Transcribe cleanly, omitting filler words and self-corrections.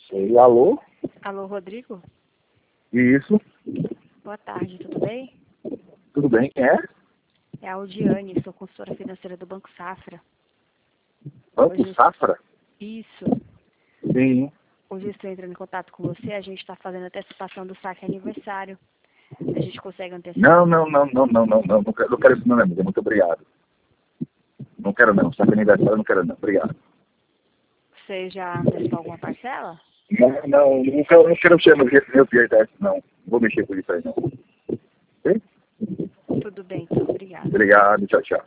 Oi, alô? Alô, Rodrigo? Isso, Boa tarde, tudo bem? tudo bem? Quem é? É a Aldiane, sou consultora financeira do Banco Safra. Banco Hoje, Safra? isso. Sim. Hoje eu estou entrando em contato com você, a gente está fazendo antecipação do saque aniversário. A gente consegue antecipar? Não quero isso não, minha amiga. Muito obrigado. Não quero não. Sabe aniversário, eu não quero não. Obrigado. Você já antecipou alguma parcela? Não quero mexer no meu PRTS, não. Não vou mexer com isso aí, não. Ok? Tudo bem, então, obrigada. Obrigado, tchau, tchau.